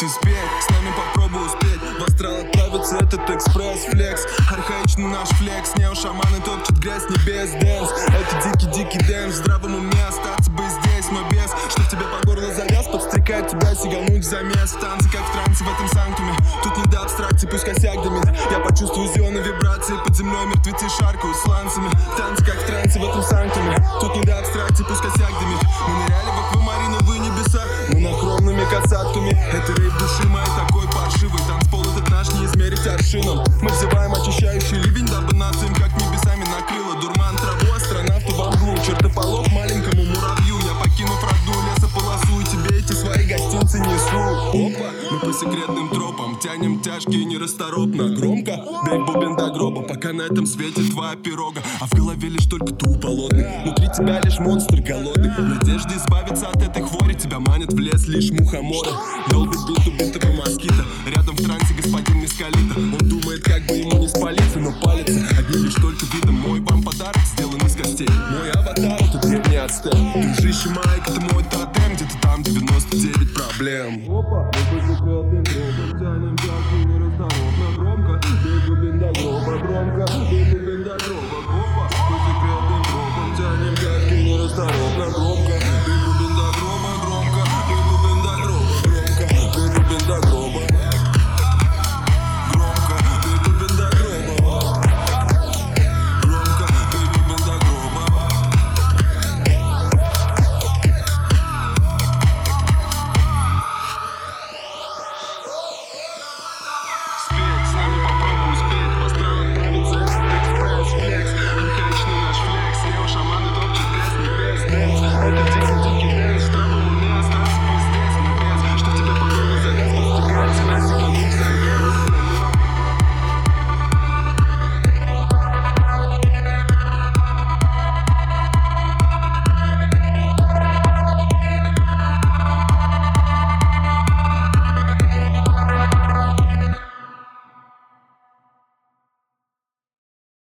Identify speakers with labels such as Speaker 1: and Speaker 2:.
Speaker 1: ты спеть, с нами попробуй успеть. В астрал отправится этот экспресс-флекс. Архаичный наш флекс, нео-шаманы топчут грязь небес. Дэнс, это дикий-дикий дэнс. В здравом уме остаться бы здесь, но без, что в тебе по горло завяз, подстрекает тебя сигануть в замес. В танце, как в трансе в этом санктуме. Тут не до абстракции, пусть косяк дымит. Я почувствую зеленые вибрации, под землей мертвецы шаркают с ланцами. В танце, как в трансе в этом санктуме. Тут не до абстракции, пусть косяк дымит. Мы ныряли в аквамариновые небеса, монохромными касатками. Это рейв души моей такой паршивый. Танцпол этот наш не измерить аршином. Мы взываем очищающий ливень, дабы нас им как небесами накрыло. Дурман травой, астронавту во мглу. Чертополох маленькому муравью. Я покинув родную лесополосу, и тебе эти свои гостинцы несу. Опа, мы по секретным тропам тянем тяжкие нерасторопно. Громко бей в бубен до гроба, пока на этом свете твоя пирога. А в голове лишь только труп болотный. Внутри тебя лишь монстр голодный. В надежде избавиться от этой хвори тебя манит в лес лишь мухоморы. Долбит бит убитого москита. Рядом в трансе господин Мескалита. Он думает, как бы ему не спалиться, но палится одним лишь только видом. Мой вам подарок сделан из костей. Мой аватар — это древний ацтек. Дружище Майк — это мой тотем. Где-то там 99 проблем. Опа, мы по секретным тропам тянем тяжкие нерасторопно. Громко бей бубен до гроба. Громко бей бубен до гроба. Опа, по секретным тропам тянем тяжкие нерасторопно. Громко